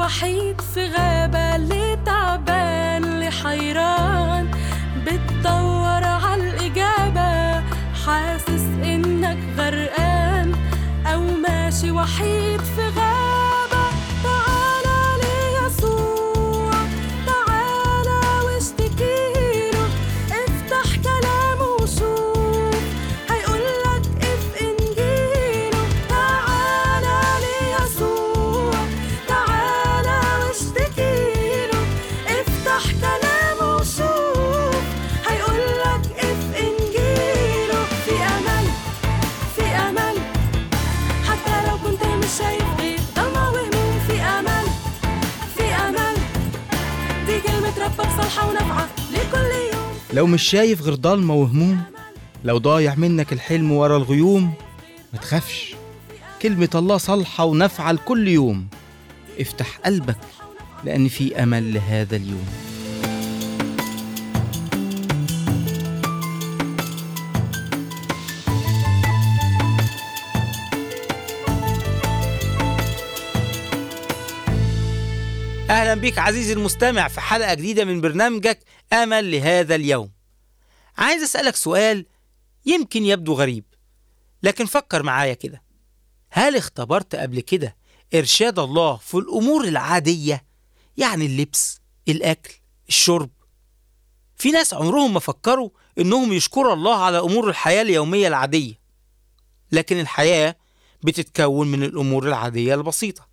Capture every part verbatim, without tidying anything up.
وحيد في غابة، اللي تعبان اللي حيران بتدور عالإجابة، حاسس إنك غرقان أو ماشي وحيد في غابة. تعالى ليسوع، تعالى واشتكيله، افتح كلامه وشوف هيقولك اف إنجيله. تعالى ليسوع، تعالى واشتكيله، افتح كلامه وشوف هيقولك اف إنجيله. في أمل، في أمل، حتى لو كنت مش شايف غير ضلمة وهموم. في أمل، في أمل، دي كلمة ربك صالحة ونافعة لكل يوم. لو مش شايف غير ضلمة وهموم، لو ضايع منك الحلم ورا الغيوم، ما تخافش، كلمة الله صالحة ونافعة لكل يوم. افتح قلبك لأن في أمل لهذا اليوم. أهلا بك عزيزي المستمع في حلقة جديدة من برنامجك أمل لهذا اليوم. عايز أسألك سؤال يمكن يبدو غريب، لكن فكر معايا كده. هل اختبرت قبل كده إرشاد الله في الأمور العادية؟ يعني اللبس، الأكل، الشرب. في ناس عمرهم ما فكروا إنهم يشكروا الله على أمور الحياة اليومية العادية، لكن الحياة بتتكون من الأمور العادية البسيطة.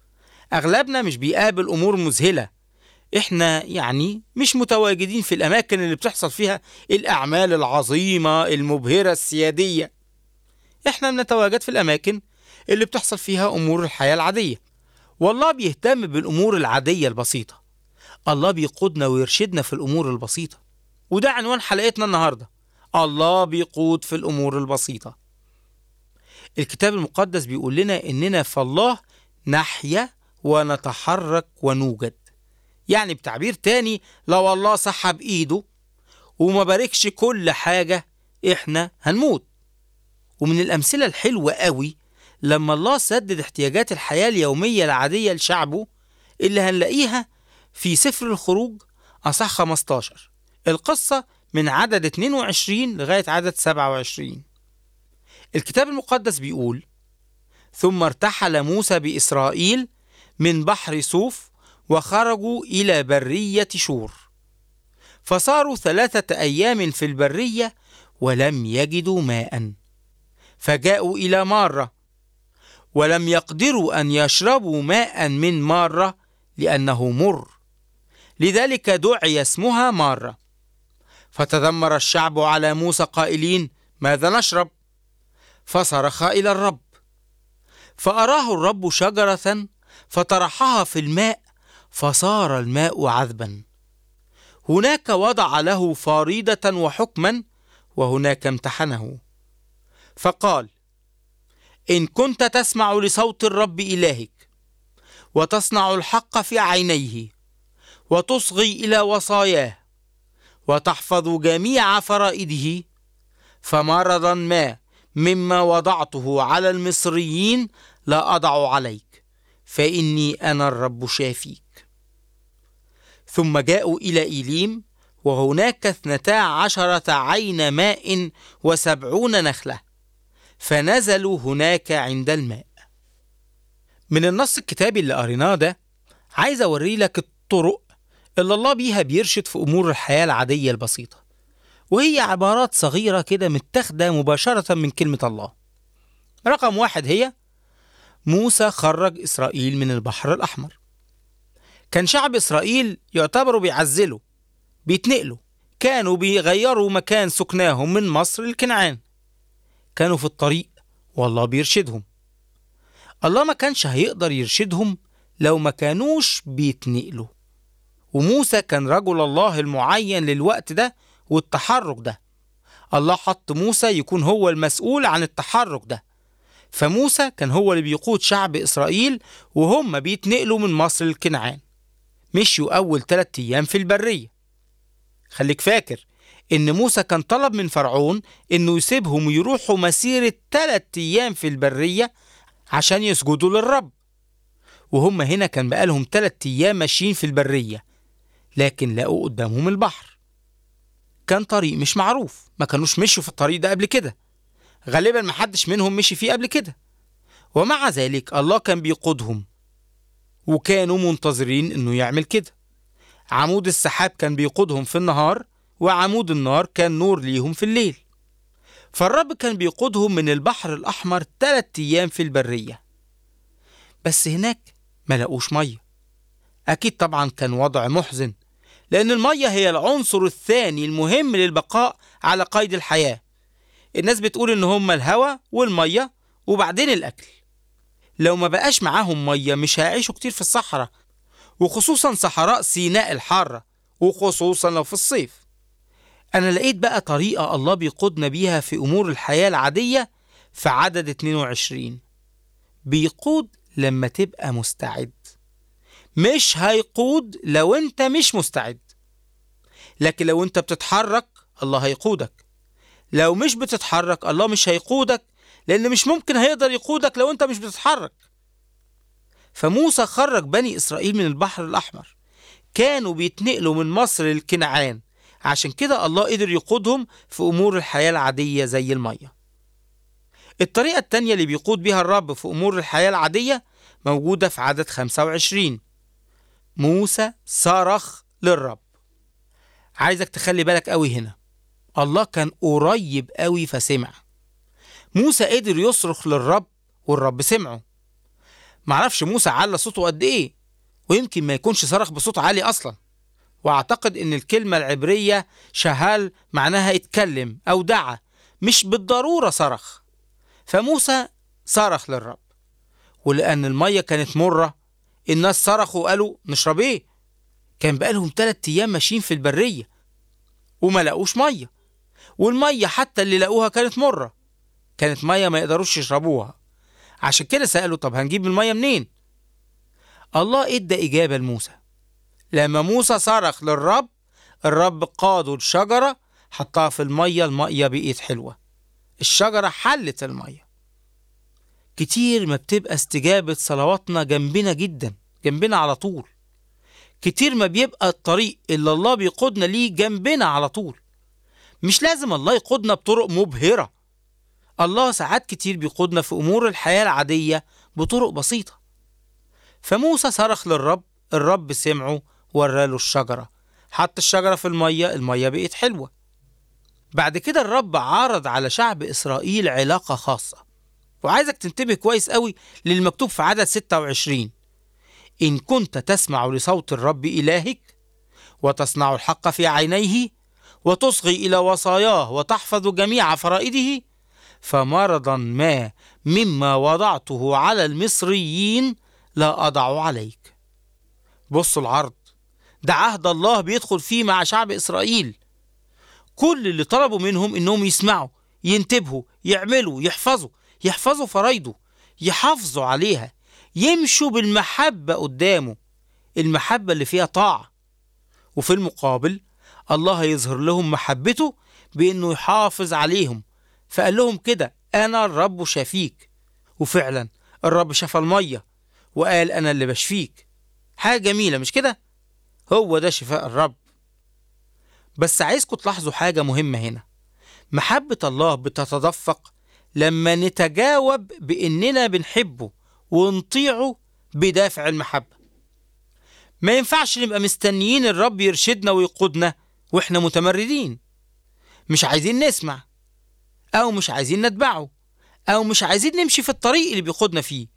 أغلبنا مش بيقابل أمور مذهلة، إحنا يعني مش متواجدين في الأماكن اللي بتحصل فيها الأعمال العظيمة المبهرة السيادية. إحنا بنتواجد في الأماكن اللي بتحصل فيها أمور الحياة العادية، والله بيهتم بالأمور العادية البسيطة. الله بيقودنا ويرشدنا في الأمور البسيطة، وده عنوان حلقتنا النهاردة، الله بيقود في الأمور البسيطة. الكتاب المقدس بيقول لنا إننا في الله نحيا ونتحرك ونوجد. يعني بتعبير تاني، لو الله سحب ايده وما باركش كل حاجة، احنا هنموت. ومن الأمثلة الحلوة قوي لما الله سدد احتياجات الحياة اليومية العادية لشعبه، اللي هنلاقيها في سفر الخروج أصح خمستاشر، القصة من عدد اتنين وعشرين لغاية عدد سبعة وعشرين. الكتاب المقدس بيقول: ثم ارتحل موسى بإسرائيل من بحر صوف وخرجوا إلى برية شور، فصاروا ثلاثة أيام في البرية ولم يجدوا ماء، فجاءوا إلى مارة ولم يقدروا أن يشربوا ماء من مارة لأنه مر، لذلك دعي اسمها مارة. فتذمر الشعب على موسى قائلين: ماذا نشرب؟ فصرخ إلى الرب، فأراه الرب شجرة فطرحها في الماء فصار الماء عذبا. هناك وضع له فريضة وحكما، وهناك امتحنه، فقال: إن كنت تسمع لصوت الرب إلهك وتصنع الحق في عينيه وتصغي إلى وصاياه وتحفظ جميع فرائده، فمرضا ما مما وضعته على المصريين لا أضع عليك، فإني أنا الرب شافيك. ثم جاءوا إلى إيليم، وهناك اثنتا عشرة عين ماء وسبعون نخلة، فنزلوا هناك عند الماء. من النص الكتابي اللي قريناه ده، عايز أوري لك الطرق اللي الله بيها بيرشد في أمور الحياة العادية البسيطة، وهي عبارات صغيرة كده متاخدة مباشرة من كلمة الله. رقم واحد هي: موسى خرج إسرائيل من البحر الأحمر. كان شعب إسرائيل يعتبروا بيعزلوا، بيتنقلوا، كانوا بيغيروا مكان سكناهم من مصر لكنعان. كانوا في الطريق والله بيرشدهم. الله ما كانش هيقدر يرشدهم لو ما كانوش بيتنقلوا، وموسى كان رجل الله المعين للوقت ده والتحرك ده. الله حط موسى يكون هو المسؤول عن التحرك ده، فموسى كان هو اللي بيقود شعب إسرائيل وهم بيتنقلوا من مصر لكنعان. مشيوا أول ثلاثة أيام في البرية. خليك فاكر إن موسى كان طلب من فرعون إنه يسيبهم ويروحوا مسيرة ثلاثة أيام في البرية عشان يسجدوا للرب، وهم هنا كان بقالهم تلات أيام ماشيين في البرية، لكن لقوا قدامهم البحر. كان طريق مش معروف، ما كانوش مشوا في الطريق ده قبل كده، غالبا محدش منهم مشي فيه قبل كده. ومع ذلك الله كان بيقودهم، وكانوا منتظرين انه يعمل كده. عمود السحاب كان بيقودهم في النهار، وعمود النار كان نور ليهم في الليل. فالرب كان بيقودهم من البحر الأحمر تلات أيام في البرية. بس هناك ما لقوش مية. أكيد طبعا كان وضع محزن، لأن المية هي العنصر الثاني المهم للبقاء على قيد الحياة. الناس بتقول إن هما الهواء والمية وبعدين الأكل. لو ما بقاش معاهم مية مش هيعيشوا كتير في الصحراء، وخصوصا صحراء سيناء الحارة، وخصوصا لو في الصيف. أنا لقيت بقى طريقة الله بيقودنا بيها في أمور الحياة العادية في عدد اتنين وعشرين. بيقود لما تبقى مستعد، مش هيقود لو انت مش مستعد. لكن لو انت بتتحرك الله هيقودك، لو مش بتتحرك الله مش هيقودك، لأن مش ممكن هيقدر يقودك لو انت مش بتتحرك. فموسى خرج بني إسرائيل من البحر الأحمر، كانوا بيتنقلوا من مصر للكنعان، عشان كده الله قدر يقودهم في أمور الحياة العادية زي المية. الطريقة التانية اللي بيقود بيها الرب في أمور الحياة العادية موجودة في عدد خمسة وعشرين. موسى صرخ للرب. عايزك تخلي بالك قوي هنا، الله كان قريب قوي فسمع. موسى قدر يصرخ للرب والرب سمعه. معرفش موسى على صوته قد ايه، ويمكن ما يكونش صرخ بصوت عالي أصلا. واعتقد ان الكلمة العبرية شهال معناها اتكلم او دعا، مش بالضرورة صرخ. فموسى صرخ للرب، ولأن المية كانت مرة الناس صرخوا وقالوا نشرب ايه؟ كان بقالهم تلات ايام ماشيين في البرية وما لقوش مية، والمية حتى اللي لقوها كانت مرة، كانت مية ما يقدروش يشربوها. عشان كده سألوا طب هنجيب المية منين؟ الله ادى إجابة لموسى. لما موسى صرخ للرب، الرب قاده الشجرة، حطها في المية، المية بقيت حلوة، الشجرة حلت المية. كتير ما بتبقى استجابة صلواتنا جنبنا جدا، جنبنا على طول. كتير ما بيبقى الطريق اللي الله بيقودنا ليه جنبنا على طول. مش لازم الله يقودنا بطرق مبهرة. الله ساعات كتير بيقودنا في أمور الحياة العادية بطرق بسيطة. فموسى صرخ للرب، الرب سمعه وراله الشجرة، حط الشجرة في المية، المية بقت حلوة. بعد كده الرب عرض على شعب إسرائيل علاقة خاصة، وعايزك تنتبه كويس قوي للمكتوب في عدد ستة وعشرين. إن كنت تسمع لصوت الرب إلهك وتصنع الحق في عينيه وتصغي إلى وصاياه وتحفظ جميع فرائده، فمرضا ما مما وضعته على المصريين لا أضع عليك. بص العرض ده عهد الله بيدخل فيه مع شعب إسرائيل. كل اللي طلبوا منهم إنهم يسمعوا، ينتبهوا، يعملوا، يحفظوا يحفظوا فرايده، يحافظوا عليها، يمشوا بالمحبة قدامه، المحبة اللي فيها طاعة. وفي المقابل الله هيظهر لهم محبته بأنه يحافظ عليهم. فقال لهم كده أنا الرب شافيك. وفعلا الرب شفى المية وقال أنا اللي بشفيك. حاجة جميلة مش كده؟ هو ده شفاء الرب. بس عايزكم تلاحظوا حاجة مهمة هنا. محبة الله بتتدفق لما نتجاوب بأننا بنحبه ونطيعه بدافع المحبة. ما ينفعش نبقى مستنيين الرب يرشدنا ويقودنا وإحنا متمردين، مش عايزين نسمع، أو مش عايزين نتبعه، أو مش عايزين نمشي في الطريق اللي بيقودنا فيه.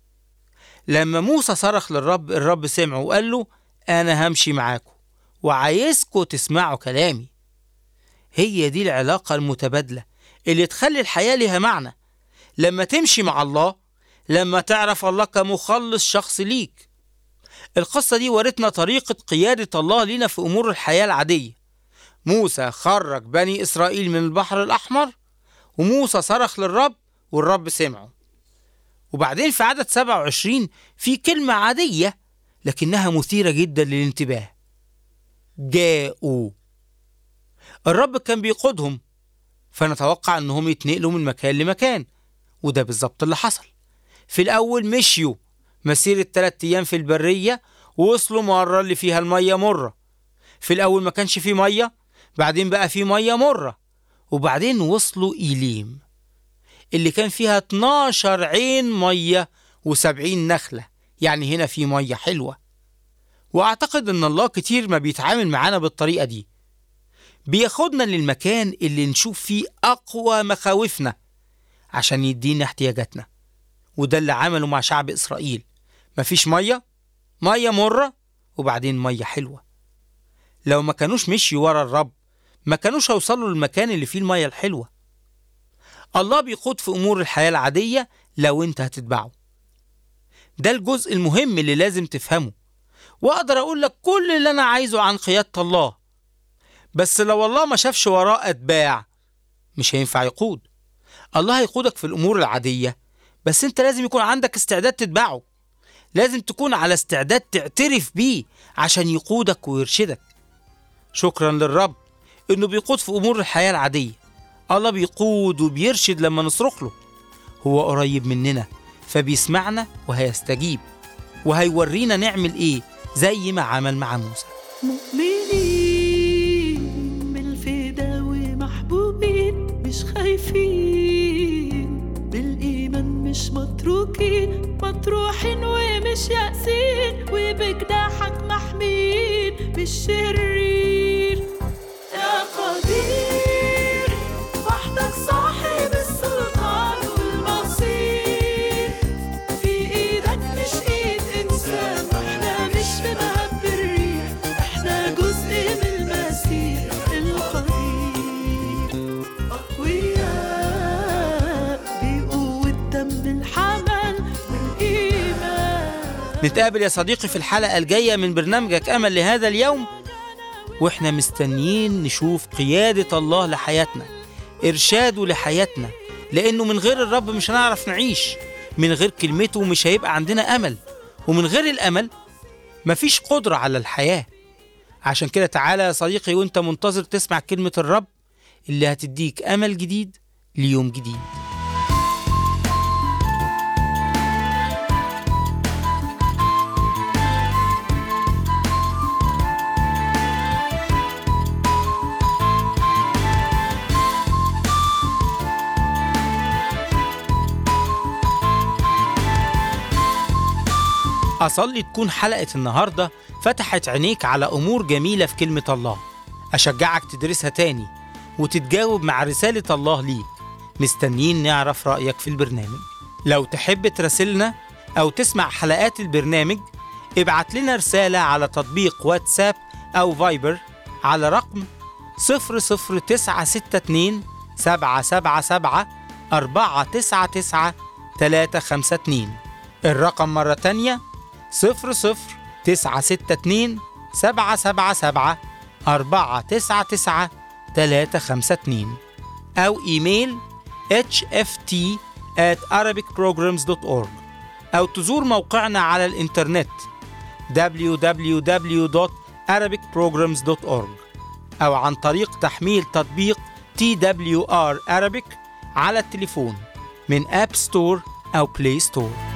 لما موسى صرخ للرب، الرب سمعه وقال له أنا همشي معاكم وعايزكم تسمعوا كلامي. هي دي العلاقة المتبادلة اللي تخلي الحياة لها معنى. لما تمشي مع الله، لما تعرف الله كمخلص شخص ليك. القصة دي ورتنا طريقة قيادة الله لنا في أمور الحياة العادية. موسى خرج بني إسرائيل من البحر الأحمر، وموسى صرخ للرب والرب سمعه. وبعدين في عدد سبعة وعشرين في كلمة عادية لكنها مثيرة جدا للانتباه. جاءوا. الرب كان بيقودهم، فنتوقع أنهم يتنقلوا من مكان لمكان، وده بالظبط اللي حصل. في الأول مشيوا مسيرة تلات أيام في البرية ووصلوا مرة اللي فيها المية مرة. في الأول ما كانش فيه مية، بعدين بقى فيه مية مرة، وبعدين وصلوا إيليم اللي كان فيها اتناشر عين مية وسبعين نخلة، يعني هنا فيه مية حلوة. وأعتقد أن الله كتير ما بيتعامل معانا بالطريقة دي، بياخدنا للمكان اللي نشوف فيه أقوى مخاوفنا عشان يدينا احتياجاتنا. وده اللي عمله مع شعب إسرائيل، مفيش مية، مية مرة، وبعدين مية حلوة. لو ما كانوش مشيوا ورا الرب ما كانوش هيوصلوا للمكان اللي فيه المية الحلوة. الله بيقود في أمور الحياة العادية لو انت هتتبعه. ده الجزء المهم اللي لازم تفهمه. وأقدر أقول لك كل اللي أنا عايزه عن قيادة الله، بس لو الله ما شافش وراه أتباع مش هينفع يقود. الله هيقودك في الأمور العادية، بس انت لازم يكون عندك استعداد تتبعه. لازم تكون على استعداد تعترف بيه عشان يقودك ويرشدك. شكرا للرب انه بيقود في امور الحياة العادية. الله بيقود وبيرشد لما نصرخ له. هو قريب مننا فبيسمعنا وهيستجيب وهيورينا نعمل ايه زي ما عمل مع موسى. مؤمنين بالفدا ومحبوبين، مش خايفين بالإيمان، مش متروكين، مطروحين ومش يأسين، وبجناحك محمين بالشرير. يا قدير وحدك صاحب السلطان والمصير، في ايدك مش ايد انسان، احنا مش في مهب الريح، احنا جزء من المسيح القدير. اقوياء بقوة دم الحمل والايمان. نتقابل يا صديقي في الحلقة الجاية من برنامجك أمل لهذا اليوم، وإحنا مستنيين نشوف قيادة الله لحياتنا، إرشاده لحياتنا، لأنه من غير الرب مش هنعرف نعيش. من غير كلمته مش هيبقى عندنا أمل، ومن غير الأمل مفيش قدرة على الحياة. عشان كده تعالى يا صديقي وإنت منتظر تسمع كلمة الرب اللي هتديك أمل جديد ليوم جديد. أصلي تكون حلقة النهاردة فتحت عينيك على أمور جميلة في كلمة الله. أشجعك تدرسها تاني وتتجاوب مع رسالة الله ليك. مستنيين نعرف رأيك في البرنامج. لو تحب تراسلنا أو تسمع حلقات البرنامج ابعت لنا رسالة على تطبيق واتساب أو فايبر على رقم صفر صفر تسعة ستة اتنين سبعة سبعة سبعة أربعة تسعة تسعة تلاتة خمسة اتنين. الرقم مرة تانية صفر صفر تسعة ستة اتنين سبعة سبعة سبعة أربعة تسعة تسعة تلاتة خمسة اتنين، أو إيميل إتش إف تي آت أرابيك بروجرامز دوت أورج، أو تزور موقعنا على الإنترنت دبليو دبليو دبليو دوت أرابيك بروجرامز دوت أورج، أو عن طريق تحميل تطبيق تي دبليو آر Arabic على التليفون من آب ستور أو بلاي ستور.